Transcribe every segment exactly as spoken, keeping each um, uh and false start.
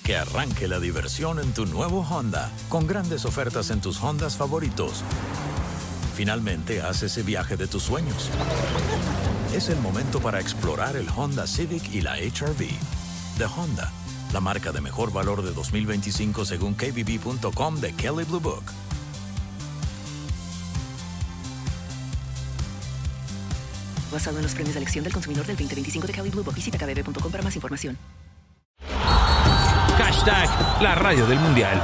Que arranque la diversión en tu nuevo Honda, con grandes ofertas en tus Hondas favoritos. Finalmente, haz ese viaje de tus sueños. Es el momento para explorar el Honda Civic y la H R V. De Honda, la marca de mejor valor de dos mil veinticinco según K B B punto com de Kelley Blue Book. Basado en los premios de elección del consumidor del veinte veinticinco de Kelley Blue Book. Visita K B B punto com para más información. Hashtag la radio del mundial.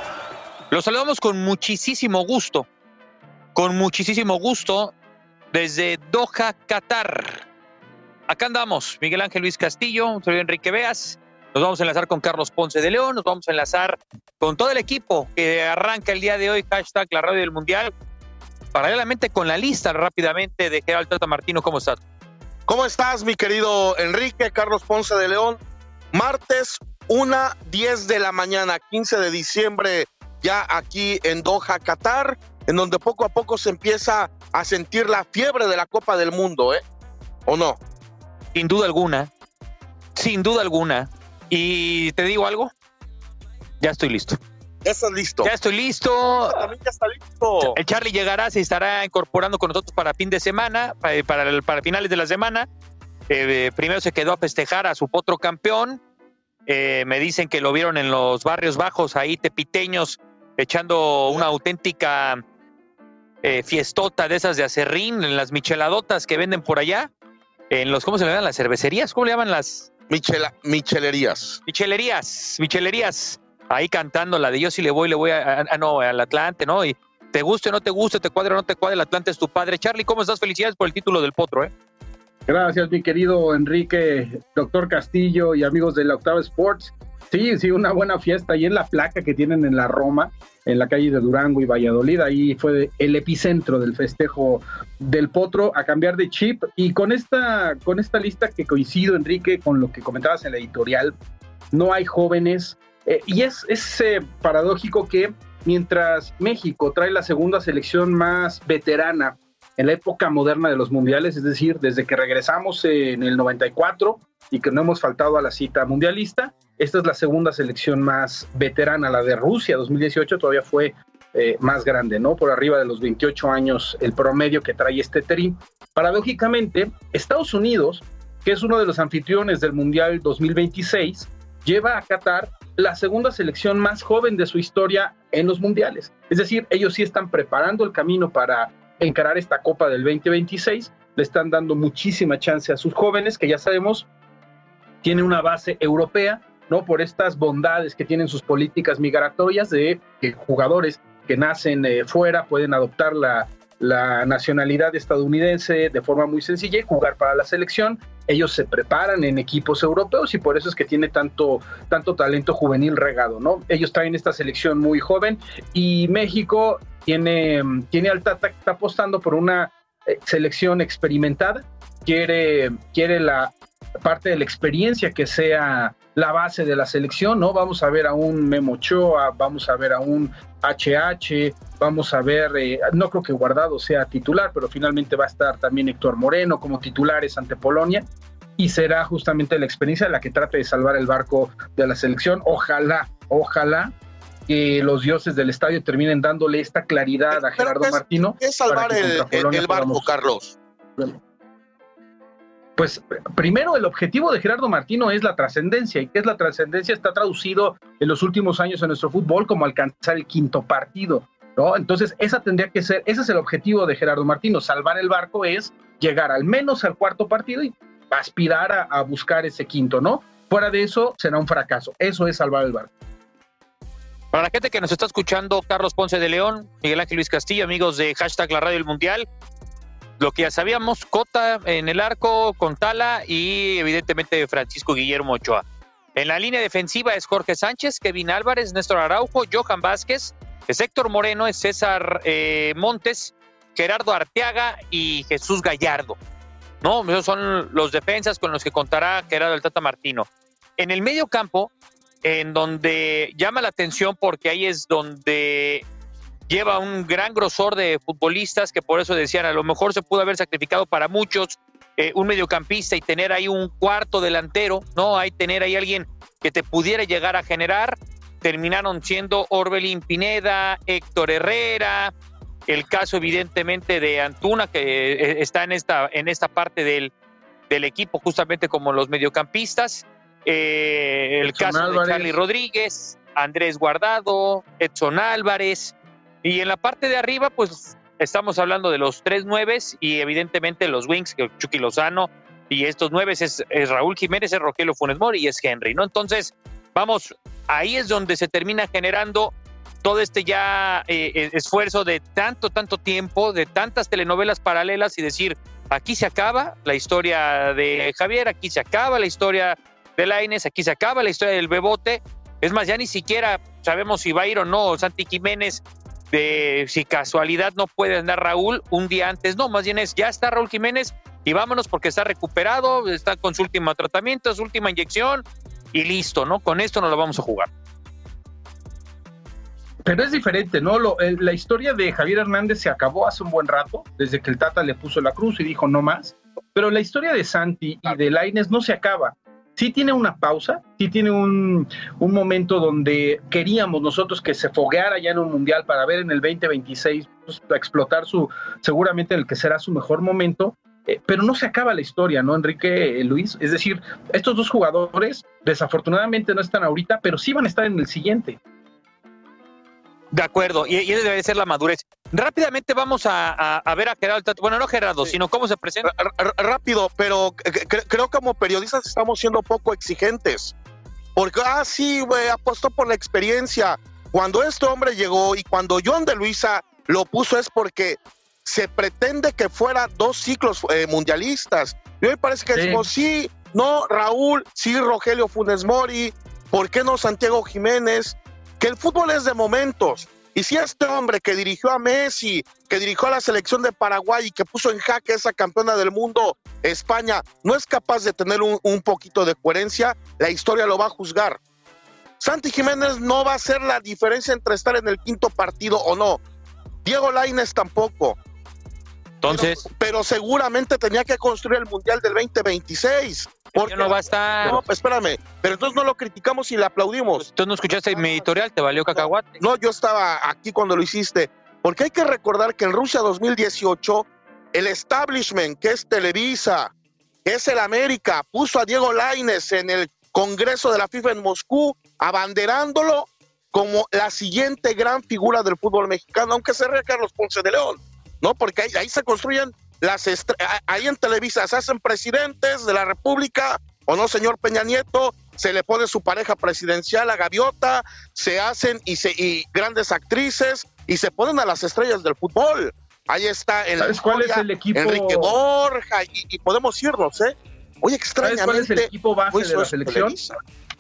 Los saludamos con muchísimo gusto. Con muchísimo gusto desde Doha, Qatar. Acá andamos, Miguel Ángel Luis Castillo, soy Enrique Beas. Nos vamos a enlazar con Carlos Ponce de León, nos vamos a enlazar con todo el equipo que arranca el día de hoy, hashtag la radio del mundial. Paralelamente con la lista rápidamente de Gerardo Tata Martino. ¿Cómo estás? ¿Cómo estás, mi querido Enrique? Carlos Ponce de León. Martes, una diez de la mañana, quince de diciembre, ya aquí en Doha, Qatar, en donde poco a poco se empieza a sentir la fiebre de la Copa del Mundo, ¿eh? ¿O no? Sin duda alguna, sin duda alguna. Y te digo algo, ya estoy listo. Ya estás listo. Ya estoy listo. También ya está listo. El Charlie llegará, se estará incorporando con nosotros para fin de semana, para, para, para finales de la semana. Eh, primero se quedó a festejar a su potro campeón. Eh, me dicen que lo vieron en los barrios bajos, ahí tepiteños, echando una auténtica eh, fiestota de esas de acerrín, en las micheladotas que venden por allá. En los, ¿cómo se le llaman? Las cervecerías, ¿cómo le llaman las? Michela, michelerías. Michelerías, michelerías. Ahí cantando la de yo sí le voy, le voy a, a, a no, al Atlante, ¿no? Y te guste o no te guste, te cuadre o no te cuadre, el Atlante es tu padre. Charlie, ¿cómo estás? Felicidades por el título del potro, ¿eh? Gracias, mi querido Enrique, doctor Castillo y amigos de la Octava Sports. Sí, sí, una buena fiesta ahí en la placa que tienen en la Roma, en la calle de Durango y Valladolid. Ahí fue el epicentro del festejo del potro, a cambiar de chip. Y con esta, con esta lista que coincido, Enrique, con lo que comentabas en la editorial, no hay jóvenes. Eh, y es, es eh, paradójico que mientras México trae la segunda selección más veterana en la época moderna de los mundiales, es decir, desde que regresamos en el noventa y cuatro y que no hemos faltado a la cita mundialista, esta es la segunda selección más veterana. La de Rusia dos mil dieciocho todavía fue eh, más grande, ¿no? Por arriba de los veintiocho años el promedio que trae este tri. Paradójicamente, Estados Unidos, que es uno de los anfitriones del Mundial dos mil veintiséis, lleva a Qatar la segunda selección más joven de su historia en los mundiales. Es decir, ellos sí están preparando el camino para encarar esta Copa del veinte veintiséis, le están dando muchísima chance a sus jóvenes, que ya sabemos, tienen una base europea, ¿no? Por estas bondades que tienen sus políticas migratorias de que jugadores que nacen eh, fuera pueden adoptar la, la nacionalidad estadounidense de forma muy sencilla y jugar para la selección. Ellos se preparan en equipos europeos y por eso es que tiene tanto, tanto talento juvenil regado, ¿no? Ellos traen esta selección muy joven y México tiene, tiene al Tata que está apostando por una selección experimentada, quiere, quiere la parte de la experiencia que sea la base de la selección, ¿no? Vamos a ver a un Memo Ochoa, vamos a ver a un H H, vamos a ver, eh, no creo que Guardado sea titular, pero finalmente va a estar también Héctor Moreno como titulares ante Polonia, y será justamente la experiencia la que trate de salvar el barco de la selección. Ojalá, ojalá que los dioses del estadio terminen dándole esta claridad a Gerardo es, Martino. ¿Qué es salvar el, el, el barco, podamos... Carlos? Pues primero el objetivo de Gerardo Martino es la trascendencia. ¿Y qué es la trascendencia? Está traducido en los últimos años en nuestro fútbol como alcanzar el quinto partido, ¿no? Entonces esa tendría que ser, ese es el objetivo de Gerardo Martino. Salvar el barco es llegar al menos al cuarto partido y aspirar a, a buscar ese quinto, ¿no? Fuera de eso será un fracaso. Eso es salvar el barco. Para la gente que nos está escuchando, Carlos Ponce de León, Miguel Ángel Luis Castillo, amigos de hashtag la radio del mundial, lo que ya sabíamos, Cota en el arco con Tala y evidentemente Francisco Guillermo Ochoa. En la línea defensiva es Jorge Sánchez, Kevin Álvarez, Néstor Araujo, Johan Vázquez, es Héctor Moreno, es César eh, Montes, Gerardo Arteaga y Jesús Gallardo. No, esos son los defensas con los que contará Gerardo el Tata Martino. En el medio campo, en donde llama la atención porque ahí es donde lleva un gran grosor de futbolistas que por eso decían, a lo mejor se pudo haber sacrificado para muchos eh, un mediocampista y tener ahí un cuarto delantero, ¿no? Hay tener ahí alguien que te pudiera llegar a generar. Terminaron siendo Orbelín Pineda, Héctor Herrera, el caso evidentemente de Antuna, que está en esta, en esta parte del, del equipo justamente como los mediocampistas, eh, el Edson caso Álvarez. de Charly Rodríguez, Andrés Guardado, Edson Álvarez, y en la parte de arriba pues estamos hablando de los tres nueves y evidentemente los wings, que Chucky Lozano, y estos nueves es, es Raúl Jiménez, es Rogelio Funes Mori y es Henry, ¿no? Entonces, vamos, ahí es donde se termina generando todo este ya eh, esfuerzo de tanto, tanto tiempo, de tantas telenovelas paralelas y decir, aquí se acaba la historia de Javier, aquí se acaba la historia de Lainez, aquí se acaba la historia del Bebote. Es más, ya ni siquiera sabemos si va a ir o no Santi Jiménez, de si casualidad no puede andar Raúl un día antes, no, más bien es, ya está Raúl Jiménez y vámonos porque está recuperado, está con su último tratamiento, su última inyección y listo, ¿no? Con esto no lo vamos a jugar. Pero es diferente, ¿no? Lo, el, la historia de Javier Hernández se acabó hace un buen rato, desde que el Tata le puso la cruz y dijo no más, pero la historia de Santi y de Lainez no se acaba. Sí tiene una pausa, sí tiene un, un momento donde queríamos nosotros que se fogueara ya en un mundial para ver en el veinte veintiséis pues, explotar su, seguramente el que será su mejor momento, eh, pero no se acaba la historia, ¿no, Enrique, eh, Luis? Es decir, estos dos jugadores desafortunadamente no están ahorita, pero sí van a estar en el siguiente. De acuerdo, y, y esa debe ser la madurez. Rápidamente vamos a, a, a ver a Gerardo Tata, bueno, no Gerardo, sí. sino cómo se presenta. R- r- rápido, pero c- creo que como periodistas estamos siendo poco exigentes. Porque, ah, sí, güey, apostó por la experiencia. Cuando este hombre llegó y cuando John de Luisa lo puso es porque se pretende que fuera dos ciclos eh, mundialistas. Y hoy parece que sí. decimos, sí, no, Raúl, sí, Rogelio Funes Mori, ¿por qué no Santiago Jiménez? Que el fútbol es de momentos, y si este hombre que dirigió a Messi, que dirigió a la selección de Paraguay y que puso en jaque esa campeona del mundo, España, no es capaz de tener un, un poquito de coherencia, la historia lo va a juzgar. Santi Jiménez no va a hacer la diferencia entre estar en el quinto partido o no, Diego Lainez tampoco. Entonces, pero, pero seguramente tenía que construir el Mundial del veinte veintiséis. Porque no va a estar. No, espérame, pero entonces no lo criticamos y le aplaudimos. Tú no escuchaste mi editorial, te valió cacahuate. No, yo estaba aquí cuando lo hiciste, porque hay que recordar que en Rusia dos mil dieciocho, el establishment, que es Televisa, que es el América, puso a Diego Lainez en el Congreso de la FIFA en Moscú, abanderándolo como la siguiente gran figura del fútbol mexicano, aunque se ría Carlos Ponce de León, ¿no? Porque ahí, ahí se construyen las estre- ahí en Televisa se hacen presidentes de la República, o no, señor Peña Nieto, se le pone su pareja presidencial a Gaviota, se hacen y, se, y grandes actrices, y se ponen a las estrellas del fútbol. Ahí está en ¿Sabes la cuál historia, es el equipo? Enrique Borja, y, y podemos irnos, ¿eh? Oye, extrañamente, ¿sabes cuál es el equipo base de la selección? Televisa,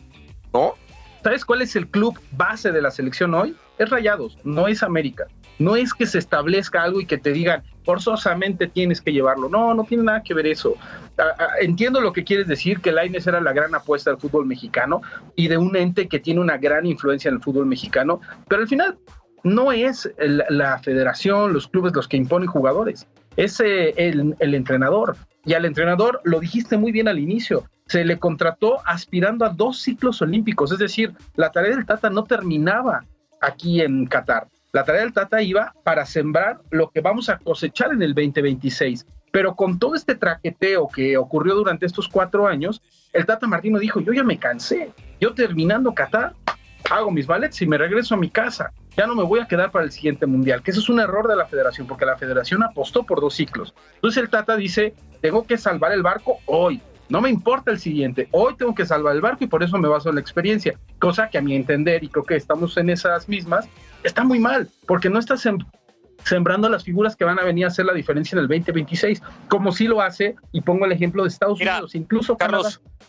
¿no? ¿Sabes cuál es el club base de la selección hoy? Es Rayados, no es América. No es que se establezca algo y que te digan forzosamente tienes que llevarlo. No, no tiene nada que ver eso. A, a, entiendo lo que quieres decir, que Lainez era la gran apuesta del fútbol mexicano y de un ente que tiene una gran influencia en el fútbol mexicano, pero al final no es el, la federación, los clubes los que imponen jugadores, es eh, el, el entrenador. Y al entrenador, lo dijiste muy bien al inicio, se le contrató aspirando a dos ciclos olímpicos, es decir, la tarea del Tata no terminaba aquí en Qatar. La tarea del Tata iba para sembrar lo que vamos a cosechar en el veinte veintiséis. Pero con todo este traqueteo que ocurrió durante estos cuatro años, el Tata Martino dijo, yo ya me cansé. Yo terminando Qatar, hago mis ballets y me regreso a mi casa. Ya no me voy a quedar para el siguiente mundial. Que eso es un error de la federación, porque la federación apostó por dos ciclos. Entonces el Tata dice, tengo que salvar el barco hoy. No me importa el siguiente, hoy tengo que salvar el barco y por eso me baso en la experiencia, cosa que a mi entender, y creo que estamos en esas mismas, está muy mal, porque no estás sem- sembrando las figuras que van a venir a hacer la diferencia en el veinte veintiséis, como sí lo hace, y pongo el ejemplo de Estados Mira, Unidos, incluso Carlos, Canadá.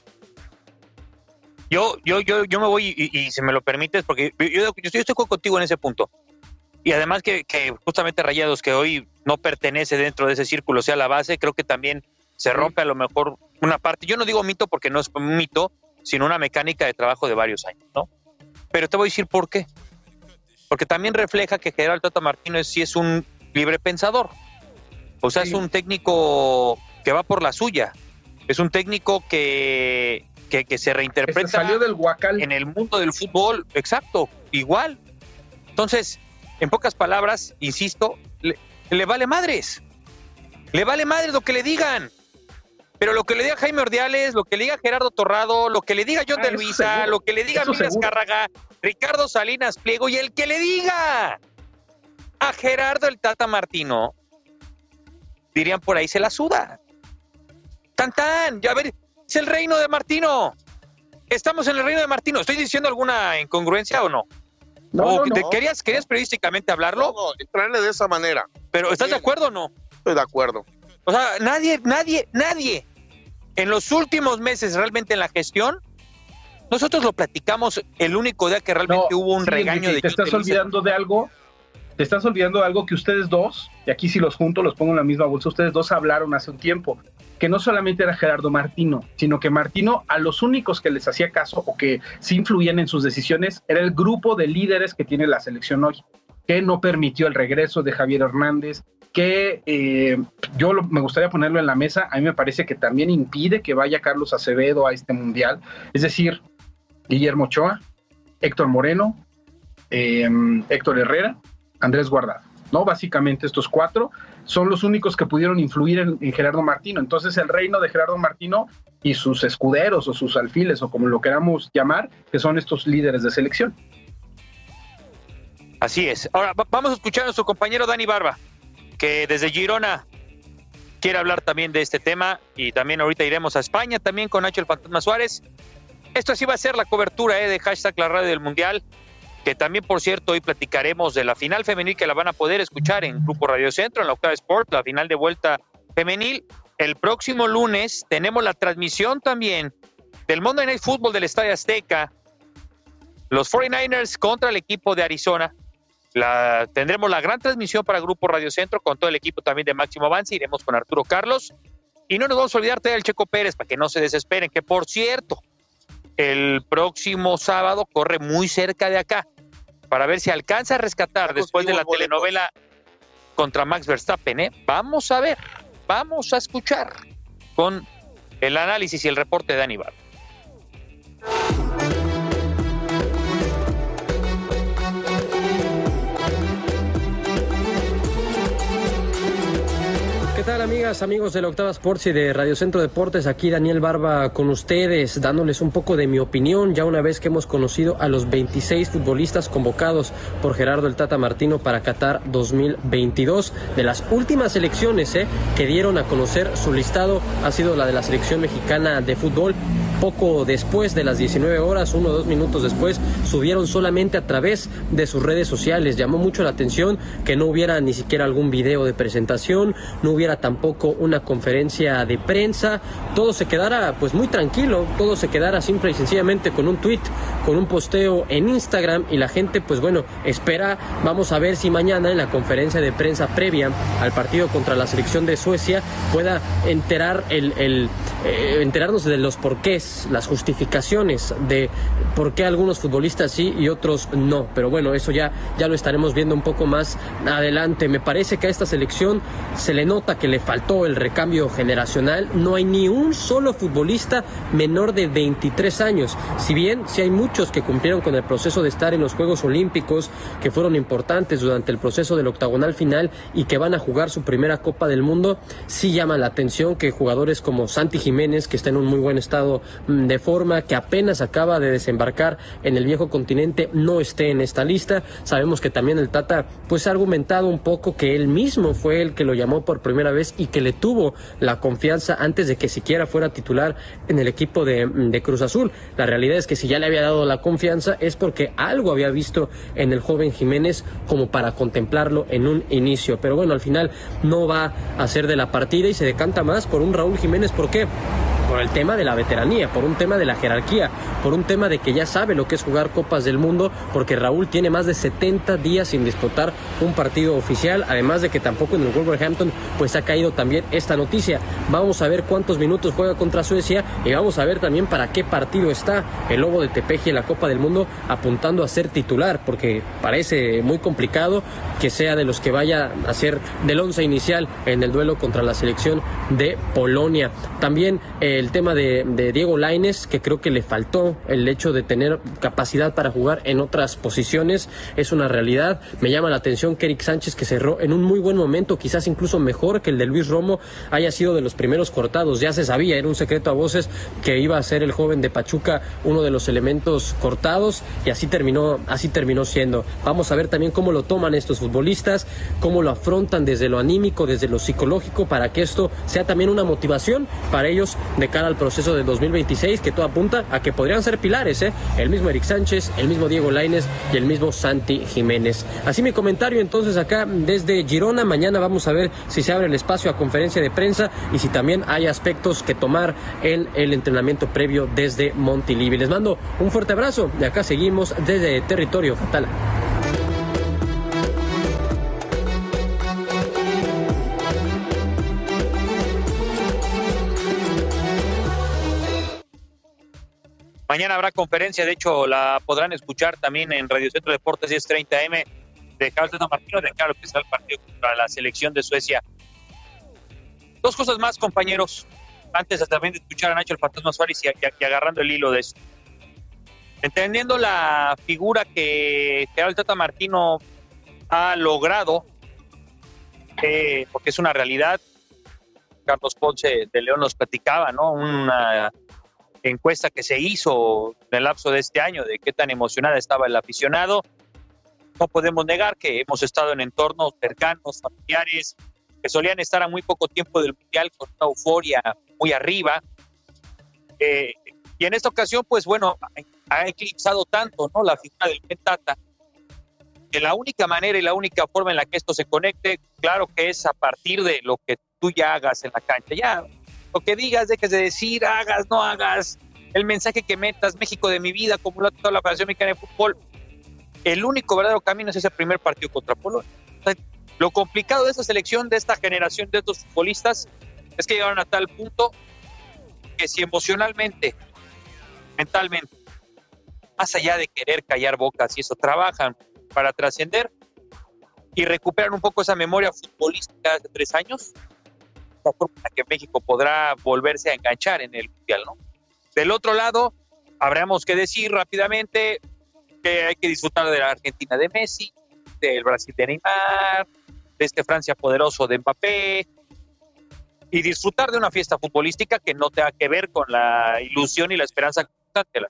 Yo, yo, yo, yo me voy, y, y si me lo permites, porque yo, yo, estoy, yo estoy contigo en ese punto, y además que, que justamente Rayados, que hoy no pertenece dentro de ese círculo, sea la base, creo que también se rompe a lo mejor una parte, yo no digo mito porque no es un mito, sino una mecánica de trabajo de varios años, ¿no? Pero te voy a decir por qué. Porque también refleja que Gerardo Tata Martino sí es un libre pensador. O sea, sí. Es un técnico que va por la suya. Es un técnico que, que, que se reinterpreta Este salió del Huacal en el mundo del fútbol, exacto, igual. Entonces, en pocas palabras, insisto, le, le vale madres. Le vale madres lo que le digan. Pero lo que le diga Jaime Ordiales, lo que le diga Gerardo Torrado, lo que le diga John ah, de Luisa, seguro. lo que le diga Eso Miguel seguro. Azcárraga, Ricardo Salinas Pliego y el que le diga a Gerardo el Tata Martino, dirían por ahí se la suda. Tan tan, ya ver, es el reino de Martino. Estamos en el reino de Martino. ¿Estoy diciendo alguna incongruencia o no? No, ¿O no, te- no. ¿Querías, querías periodísticamente hablarlo? No, no, entrarle de esa manera. Pero ¿estás de Bien. acuerdo o no? Estoy de acuerdo. O sea, nadie, nadie, nadie en los últimos meses realmente en la gestión, nosotros lo platicamos el único día que realmente No, hubo un sí, regaño Enrique, de te John estás de Luisa. olvidando de algo, te estás olvidando de algo que ustedes dos, y aquí si los junto, los pongo en la misma bolsa, ustedes dos hablaron hace un tiempo, que no solamente era Gerardo Martino, sino que Martino a los únicos que les hacía caso o que sí influían en sus decisiones era el grupo de líderes que tiene la selección hoy, que no permitió el regreso de Javier Hernández, que eh, yo lo, me gustaría ponerlo en la mesa, a mí me parece que también impide que vaya Carlos Acevedo a este mundial, es decir, Guillermo Ochoa, Héctor Moreno, eh, Héctor Herrera, Andrés Guardado, ¿no? Básicamente estos cuatro son los únicos que pudieron influir en, en Gerardo Martino. Entonces el reino de Gerardo Martino y sus escuderos o sus alfiles o como lo queramos llamar, que son estos líderes de selección. Así es. Ahora va- vamos a escuchar a nuestro compañero Dani Barba, que desde Girona quiere hablar también de este tema, y también ahorita iremos a España también con Nacho el Fantasma Suárez. Esto sí va a ser la cobertura eh, de hashtag la radio del Mundial, que también, por cierto, hoy platicaremos de la final femenil que la van a poder escuchar en Grupo Radio Centro, en la Octava Sport, la final de vuelta femenil. El próximo lunes tenemos la transmisión también del Monday Night Football del Estadio Azteca, los cuarenta y nueve ers contra el equipo de Arizona. La, tendremos la gran transmisión para Grupo Radio Centro con todo el equipo también de Máximo Avance. Iremos con Arturo Carlos y no nos vamos a olvidar del Checo Pérez para que no se desesperen, que por cierto el próximo sábado corre muy cerca de acá para ver si alcanza a rescatar después de la telenovela contra Max Verstappen, ¿eh? Vamos a ver, vamos a escuchar con el análisis y el reporte de Dani Barba. ¿Qué tal, amigas, amigos de la Octava Sports y de Radio Centro Deportes? Aquí Daniel Barba con ustedes, dándoles un poco de mi opinión, ya una vez que hemos conocido a los veintiséis futbolistas convocados por Gerardo el Tata Martino para Qatar dos mil veintidós. De las últimas elecciones eh, que dieron a conocer su listado ha sido la de la selección mexicana de fútbol. Poco después de las diecinueve horas, uno o dos minutos después, subieron solamente a través de sus redes sociales. Llamó mucho la atención que no hubiera ni siquiera algún video de presentación, no hubiera tampoco una conferencia de prensa, todo se quedara pues muy tranquilo, todo se quedara simple y sencillamente con un tweet, con un posteo en Instagram, y la gente pues bueno, espera, vamos a ver si mañana en la conferencia de prensa previa al partido contra la selección de Suecia pueda enterar el, el eh, enterarnos de los porqués, las justificaciones de por qué algunos futbolistas sí y otros no, pero bueno, eso ya, ya lo estaremos viendo un poco más adelante. Me parece que a esta selección se le nota que le faltó el recambio generacional, no hay ni un solo futbolista menor de veintitrés años, si bien sí hay muchos que cumplieron con el proceso de estar en los Juegos Olímpicos, que fueron importantes durante el proceso del octagonal final y que van a jugar su primera Copa del Mundo. Sí llama la atención que jugadores como Santi Jiménez, que está en un muy buen estado de forma, que apenas acaba de desembarcar en el viejo continente, no esté en esta lista. Sabemos que también el Tata pues ha argumentado un poco que él mismo fue el que lo llamó por primera vez y que le tuvo la confianza antes de que siquiera fuera titular en el equipo de, de Cruz Azul. La realidad es que si ya le había dado la confianza es porque algo había visto en el joven Jiménez como para contemplarlo en un inicio, pero bueno, al final no va a ser de la partida y se decanta más por un Raúl Jiménez. ¿Por qué? Por el tema de la veteranía, por un tema de la jerarquía, por un tema de que ya sabe lo que es jugar Copas del Mundo, porque Raúl tiene más de setenta días sin disputar un partido oficial, además de que tampoco en el Wolverhampton pues ha caído también esta noticia. Vamos a ver cuántos minutos juega contra Suecia y vamos a ver también para qué partido está el Lobo de Tepeji en la Copa del Mundo, apuntando a ser titular, porque parece muy complicado que sea de los que vaya a ser del once inicial en el duelo contra la selección de Polonia. También eh, el tema de, de Diego Lainez, que creo que le faltó el hecho de tener capacidad para jugar en otras posiciones, es una realidad. Me llama la atención que Eric Sánchez, que cerró en un muy buen momento, quizás incluso mejor que el de Luis Romo, haya sido de los primeros cortados. Ya se sabía, era un secreto a voces que iba a ser el joven de Pachuca uno de los elementos cortados, y así terminó, así terminó siendo. Vamos a ver también cómo lo toman estos futbolistas, cómo lo afrontan desde lo anímico, desde lo psicológico, para que esto sea también una motivación para ellos de cara al proceso de dos mil veintiséis, que todo apunta a que podrían ser pilares, ¿eh? El mismo Eric Sánchez, el mismo Diego Lainez y el mismo Santi Jiménez. Así mi comentario entonces acá desde Girona. Mañana vamos a ver si se abre el espacio a conferencia de prensa y si también hay aspectos que tomar en el entrenamiento previo desde Montilivi. Les mando un fuerte abrazo y acá seguimos desde territorio catalán. Mañana habrá conferencia, de hecho la podrán escuchar también en Radio Centro Deportes diez treinta eme de Carlos Tata Martino, de claro que será el partido contra la selección de Suecia. Dos cosas más, compañeros, antes también de escuchar a Nacho el Fantasma Suárez y, y, y agarrando el hilo de esto. Entendiendo la figura que Gerardo Tata Martino ha logrado, eh, porque es una realidad, Carlos Ponce de León nos platicaba, ¿no? Una encuesta que se hizo en el lapso de este año de qué tan emocionada estaba el aficionado. No podemos negar que hemos estado en entornos cercanos, familiares, que solían estar a muy poco tiempo del Mundial con una euforia muy arriba. Eh, y en esta ocasión, pues bueno, ha eclipsado tanto, ¿no?, la figura del Tata, que la única manera y la única forma en la que esto se conecte, claro que es a partir de lo que tú ya hagas en la cancha. Ya, lo que digas, dejes de decir, hagas, no hagas, el mensaje que metas, México de mi vida, como lo ha tratado la Federación Mexicana de Fútbol. El único verdadero camino es ese primer partido contra Polonia. Lo complicado de esta selección, de esta generación de estos futbolistas, es que llegaron a tal punto que si emocionalmente, mentalmente, más allá de querer callar bocas y eso, trabajan para trascender y recuperan un poco esa memoria futbolística de hace tres años, la forma en la que México podrá volverse a enganchar en el Mundial, ¿no? Del otro lado, habríamos que decir rápidamente que hay que disfrutar de la Argentina de Messi, del Brasil de Neymar, de este Francia poderoso de Mbappé, y disfrutar de una fiesta futbolística que no tenga que ver con la ilusión y la esperanza constante.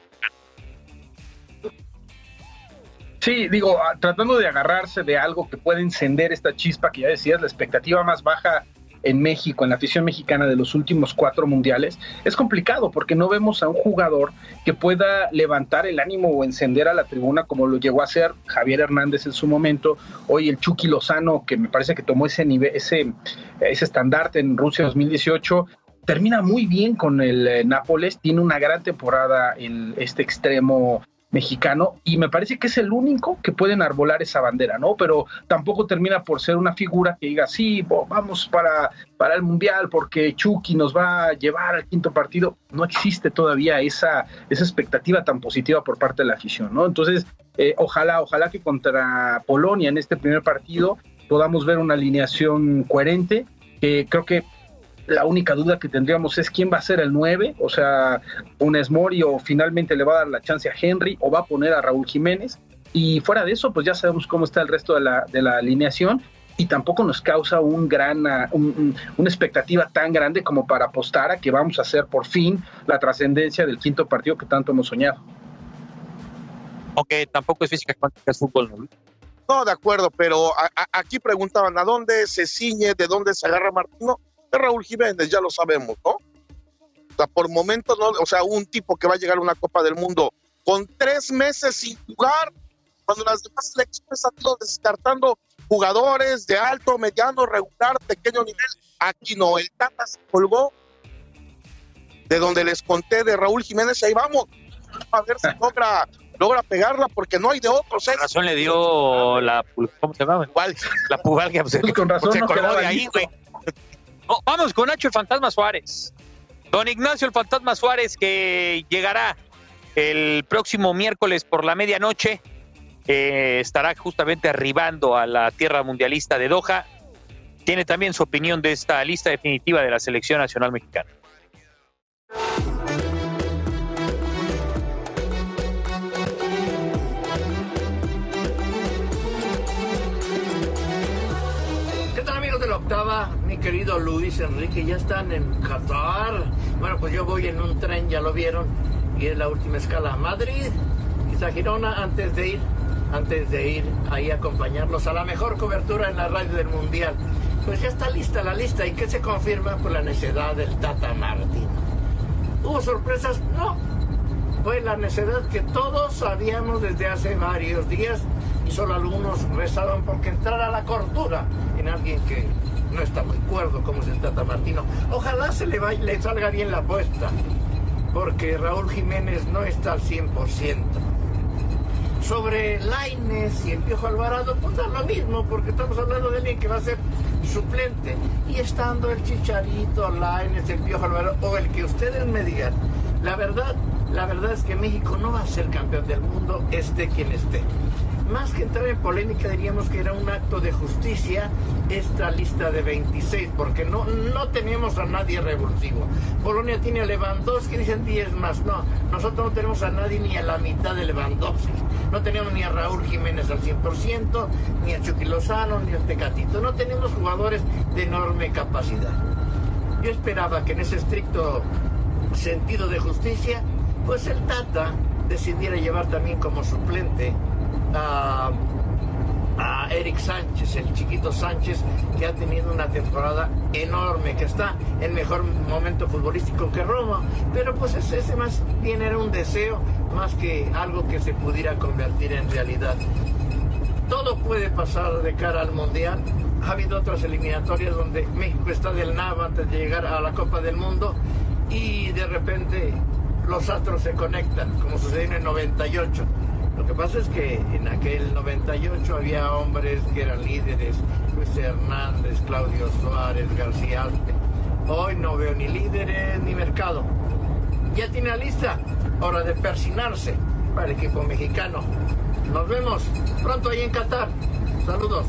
Sí, digo, tratando de agarrarse de algo que puede encender esta chispa que ya decías, la expectativa más baja en México, en la afición mexicana de los últimos cuatro mundiales, es complicado porque no vemos a un jugador que pueda levantar el ánimo o encender a la tribuna como lo llegó a hacer Javier Hernández en su momento, hoy el Chucky Lozano, que me parece que tomó ese nivel, ese, ese estandarte en Rusia dos mil dieciocho, termina muy bien con el eh, Nápoles, tiene una gran temporada en este extremo mexicano, y me parece que es el único que puede enarbolar esa bandera, ¿no? Pero tampoco termina por ser una figura que diga, sí, bo, vamos para, para el Mundial porque Chucky nos va a llevar al quinto partido. No existe todavía esa, esa expectativa tan positiva por parte de la afición, ¿no? Entonces, eh, ojalá, ojalá que contra Polonia en este primer partido podamos ver una alineación coherente, que creo que la única duda que tendríamos es quién va a ser el nueve, o sea, un Mori o finalmente le va a dar la chance a Henry o va a poner a Raúl Jiménez, y fuera de eso pues ya sabemos cómo está el resto de la, de la alineación, y tampoco nos causa un gran, un, un, una expectativa tan grande como para apostar a que vamos a hacer por fin la trascendencia del quinto partido que tanto hemos soñado. Aunque tampoco es física cuántica, es fútbol, ¿no? No, de acuerdo, pero a, a, aquí preguntaban, ¿a dónde se ciñe, de dónde se agarra Martino? De Raúl Jiménez, ya lo sabemos, ¿no? O sea, por momentos, ¿no? O sea, un tipo que va a llegar a una Copa del Mundo con tres meses sin jugar, cuando las demás selecciones han ido descartando jugadores de alto, mediano, regular, pequeño nivel. Aquí no, el Tata se colgó de donde les conté de Raúl Jiménez, y ahí vamos, a ver si logra, logra pegarla, porque no hay de otros. ¿eh? Con razón le dio la, ¿cómo se llama? ¿Cuál? La pubalgia, pues, Pues con razón se no colgó quedaba de ahí, listo. güey. Oh, vamos con Nacho el Fantasma Suárez. Don Ignacio el Fantasma Suárez, que llegará el próximo miércoles por la medianoche, eh, estará justamente arribando a la tierra mundialista de Doha. Tiene también su opinión de esta lista definitiva de la selección nacional mexicana. ¿Qué tal, amigos de la octava? Mi querido Luis Enrique, ya están en Qatar. Bueno, pues yo voy en un tren, ya lo vieron, y es la última escala a Madrid, quizá Girona, antes de ir, antes de ir ahí a acompañarlos a la mejor cobertura en la radio del Mundial. Pues ya está lista la lista, ¿y qué se confirma? Por la necedad del Tata Martino. ¿Hubo sorpresas? No. Fue la necedad que todos sabíamos desde hace varios días, y solo algunos rezaban porque entrara la cordura en alguien que no está muy cuerdo como es el Tata Martino. Ojalá se le, vaya, le salga bien la apuesta, porque Raúl Jiménez no está al cien por ciento. Sobre Lainez y el Piojo Alvarado, pues da lo mismo, porque estamos hablando de alguien que va a ser suplente. Y estando el Chicharito, Lainez, el Piojo Alvarado, o el que ustedes me digan, la verdad, la verdad es que México no va a ser campeón del mundo, esté quien esté. Más que entrar en polémica, diríamos que era un acto de justicia esta lista de veintiséis, porque no, no tenemos a nadie revulsivo. Polonia tiene a Lewandowski, dicen diez más. No, nosotros no tenemos a nadie ni a la mitad de Lewandowski. No tenemos ni a Raúl Jiménez al cien por ciento, ni a Chucky Lozano, ni a Tecatito. No tenemos jugadores de enorme capacidad. Yo esperaba que en ese estricto sentido de justicia, pues el Tata decidiera llevar también como suplente a, a Eric Sánchez, el chiquito Sánchez, que ha tenido una temporada enorme, que está en mejor momento futbolístico que Roma, pero pues ese, ese más bien era un deseo más que algo que se pudiera convertir en realidad. Todo puede pasar de cara al Mundial. Ha habido otras eliminatorias donde México está del nabo antes de llegar a la Copa del Mundo, y de repente los astros se conectan, como sucedió en el noventa y ocho. Lo que pasa es que en aquel noventa y ocho había hombres que eran líderes, Luis Hernández, Claudio Suárez, García Alpe. Hoy no veo ni líderes ni mercado. Ya tiene la lista, hora de persinarse para el equipo mexicano. Nos vemos pronto ahí en Qatar. Saludos.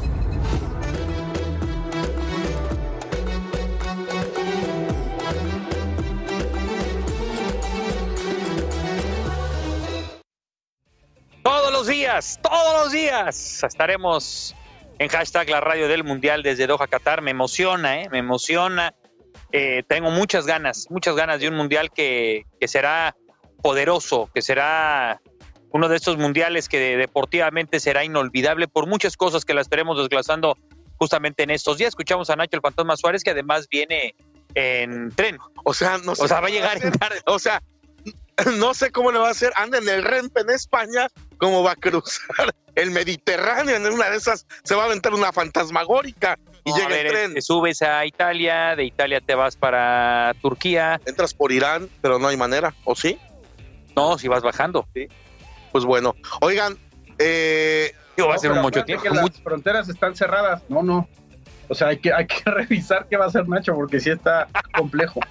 Todos los días, todos los días estaremos en hashtag la radio del Mundial desde Doha, Qatar. Me emociona, ¿eh? Me emociona. Eh, tengo muchas ganas, muchas ganas de un Mundial que, que será poderoso, que será uno de estos mundiales que deportivamente será inolvidable por muchas cosas que la estaremos desglosando justamente en estos días. Escuchamos a Nacho el Fantasma Suárez, que además viene en tren. O sea, no sé. O sea, va a llegar en tarde. O sea, no sé cómo le va a hacer. Anda en el Renfe en España, cómo va a cruzar el Mediterráneo. En una de esas se va a aventar una fantasmagórica y no, llega a ver, el tren. Te subes a Italia, de Italia te vas para Turquía. Entras por Irán, pero no hay manera, ¿o sí? No, si vas bajando. Sí. Pues bueno, oigan, eh, Digo, va No, a ser un pero mucho acuérdate tiempo. que las fronteras están cerradas. No, no. O sea, hay que, hay que revisar qué va a hacer Nacho, porque sí está complejo.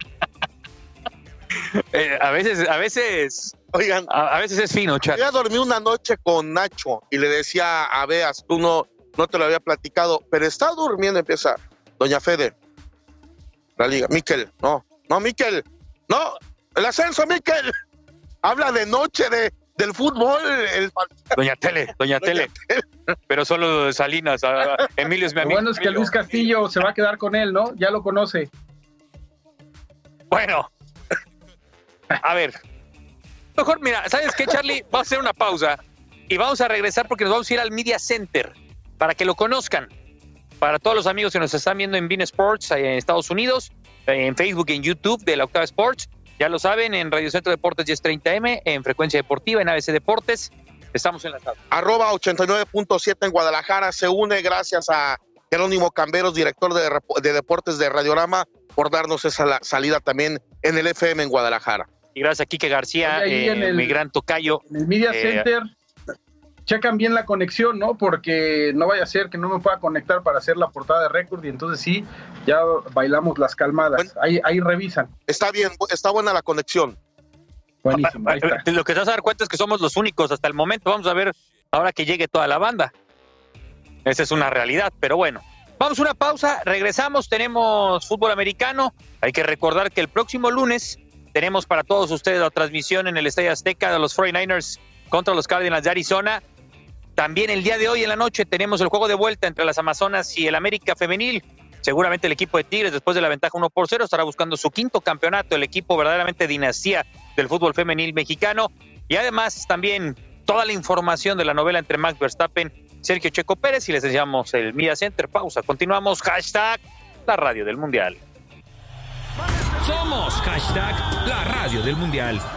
Eh, a veces, a veces, oigan, a, a veces es fino, chat. yo dormí una noche con Nacho y le decía a Beas, tú no, no te lo había platicado, pero está durmiendo, empieza Doña Fede, la liga, Miquel, no, no, Miquel, no, el ascenso, Miquel, habla de noche de del fútbol, el... Doña Tele, Doña, Doña Tele. Tele, pero solo de Salinas, a, a, Emilio es mi amigo. Lo bueno es que Luis Castillo se va a quedar con él, ¿no? Ya lo conoce. Bueno, a ver, mejor mira, ¿sabes qué, Charlie? Vamos a hacer una pausa y vamos a regresar porque nos vamos a ir al Media Center para que lo conozcan. Para todos los amigos que nos están viendo en Bein Sports en Estados Unidos, en Facebook, en YouTube de la Octava Sports, ya lo saben, en Radio Centro Deportes diez treinta eme, en Frecuencia Deportiva, en A B C Deportes, estamos enlazados. Arroba ochenta y nueve punto siete en Guadalajara, se une gracias a Jerónimo Camberos, director de, de Deportes de Radiorama, por darnos esa la, salida también en el F M en Guadalajara. Y gracias a Quique García, eh, en el, mi gran tocayo. En el Media eh, Center checan bien la conexión, ¿no? Porque no vaya a ser que no me pueda conectar para hacer la portada de récord y entonces sí, ya bailamos las calmadas. Bueno, ahí, ahí revisan. Está bien, está buena la conexión. Buenísimo, ahí está. Lo que te vas a dar cuenta es que somos los únicos hasta el momento. Vamos a ver ahora que llegue toda la banda. Esa es una realidad, pero bueno. Vamos a una pausa, regresamos, tenemos fútbol americano. Hay que recordar que el próximo lunes tenemos para todos ustedes la transmisión en el Estadio Azteca de los cuarenta y nueve ers contra los Cardinals de Arizona. También el día de hoy en la noche tenemos el juego de vuelta entre las Amazonas y el América Femenil. Seguramente el equipo de Tigres, después de la ventaja uno por cero, estará buscando su quinto campeonato, el equipo verdaderamente dinastía del fútbol femenil mexicano. Y además también toda la información de la novela entre Max Verstappen, Sergio Checo Pérez, y les deseamos el Media Center. Pausa, continuamos. Hashtag la radio del Mundial. Somos hashtag la radio del Mundial.